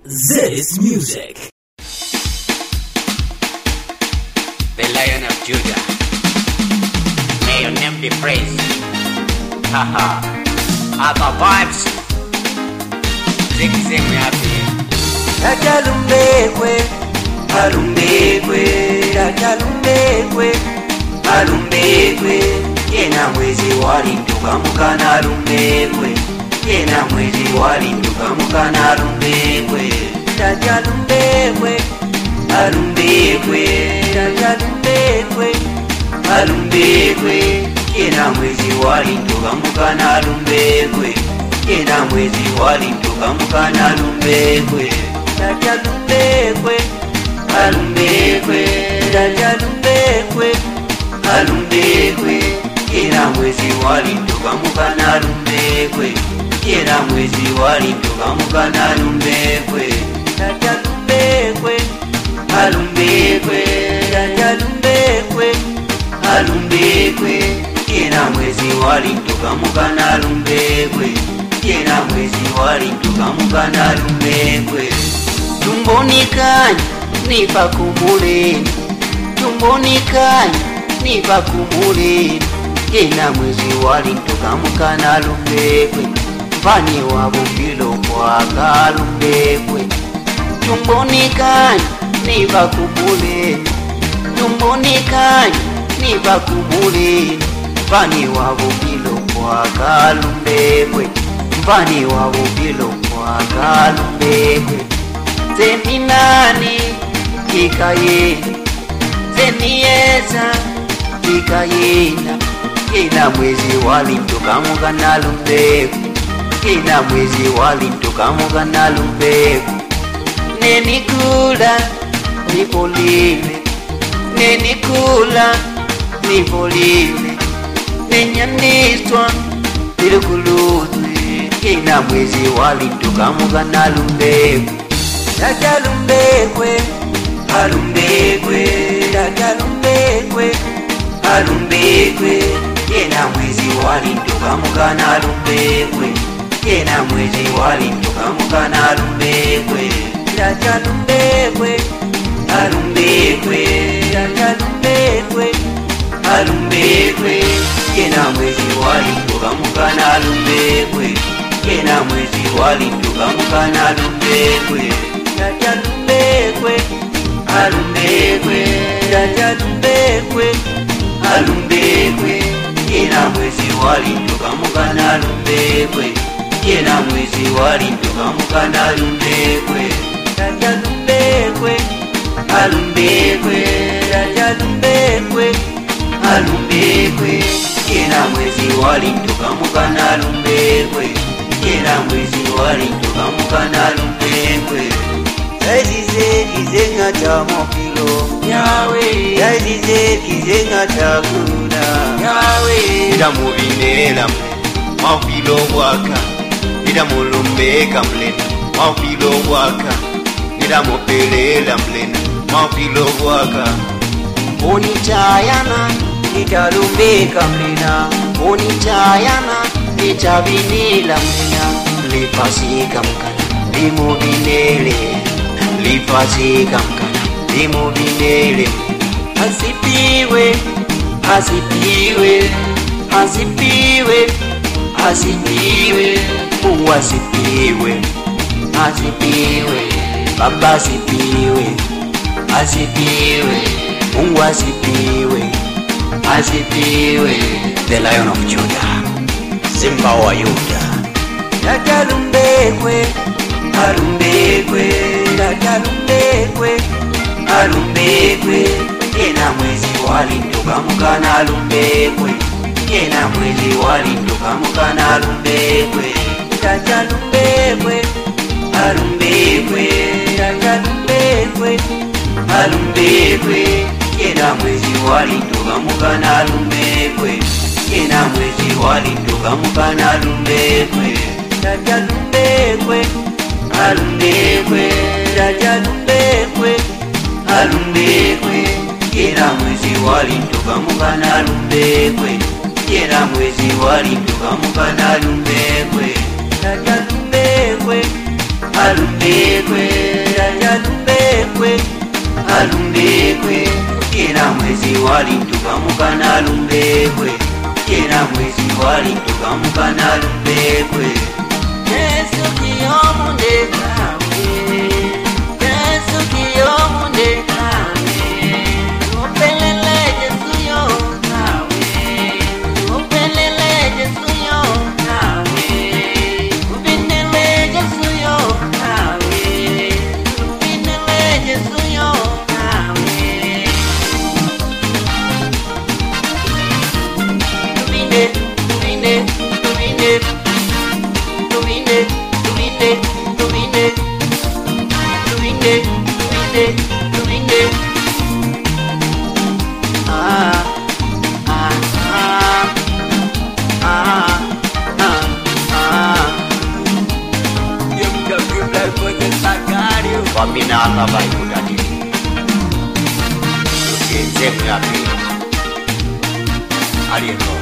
This music. The Lion of Judah. May your name be praised. Haha. Other vibes. Ziki happy. Alumbekwe, alumbekwe, alumbekwe, alumbekwe. Yena mwezi walinduka mukana alumbekwe. Yena mwezi walinduka mukana alumbekwe. Alumbekwe, alumbekwe, alumbekwe, alumbekwe. Yena mwezi walinduka mukana alumbekwe. Yena mwezi walinduka mukana alumbekwe. Alumbekwe, alumbekwe, alumbekwe, alumbekwe. Yena mwezi walinduka mukana alumbekwe. Yena mwezi walinduka mukana alumbekwe. Alumbekwe, alumbekwe, alumbekwe, alumbekwe. Yena mwezi walinduka mukana alumbekwe. Yena mwezi walinduka mukana alumbekwe. Tumboni kanya nipa kumuleni, tumboni kanya nipa kumuleni. Yena mwezi walinduka mukana alumbekwe. Mfani wa bukilo kwa kalumbekwe. Tumboni kanya nipa kumuleni, tumboni kanya nipa kumuleni. Mfani wa bukilo kwa kalumbekwe. Mfani wa bukilo kwa kalumbekwe. Zeni nani kikayena, zeni yeza kikayena. Yena mwezi walinduka mukana alumbekwe. Yena mwezi walinduka mukana alumbekwe. Nenikula nipolime, nenikula nipolime. Nenyaniswa nilukuluze. Yena mwezi walinduka mukana alumbekwe. Alumbekwe, alumbekwe, alumbekwe, alumbekwe. Yena mwezi walinduka mukana alumbekwe. Yena mwezi walinduka mukana alumbekwe. Alumbekwe, alumbekwe, alumbekwe, alumbekwe. Yena mwezi walinduka mukana alumbekwe. Yena mwezi walinduka mukana alumbekwe. Alumbekwe, alumbekwe, alumbekwe, alumbekwe. Yena mwezi walinduka mukana alumbekwe. Yena mwezi walinduka mukana alumbekwe. Alumbekwe, alumbekwe, alumbekwe, alumbekwe. Yena mwezi walinduka mukana alumbekwe. Yena mwezi walinduka mukana alumbekwe. Yazize kizenga cha mokilo Yahweh, yazize kizenga cha kuna Yahweh. Ida mubinela mafilo waka. Ida mulumbeka mlena mafilo waka. Ida mopelela mlena mafilo waka. Onichayana italumbeka mlena, onichayana itabinila mlena. Lipasika mkana limubinele, lipasika mkana limubinele. Asipiwe, asipiwe, asipiwe, asipiwe. Mungu asipiwe, asipiwe. Baba asipiwe, asipiwe. Mungu asipiwe, asipiwe. The Lion of Judah. Simba wa Yuda. Alumbekwe, alumbekwe, alumbekwe, alumbekwe. Yena mwezi walinduka mukana alumbekwe. Yena mwezi walinduka mukana alumbekwe. Alumbekwe, alumbekwe, alumbekwe, alumbekwe. Yena mwezi walinduka mukana alumbekwe. Yena mwezi walinduka mukana alumbekwe. Alumbekwe, alumbekwe, alumbekwe, alumbekwe. Yena mwezi walinduka mukana alumbekwe. Yena mwezi walinduka mukana alumbekwe. Alumbekwe, alumbekwe, alumbekwe kera mwezi walintukamukana alumbekwe kera mwezi walintukamukana alumbekwe Yesu kiyomundekawe Yesu kiyomundekawe upelele Yesu yo nawe upelele Yesu yo nawe upinele Yesu yo nawe upinele Yesu yo nawe tubine tubine tubine tubine tubine tubine tubine tubine tubine ah ah ah ah ah Waminaka baikutani Ukienze mnapi Aliendo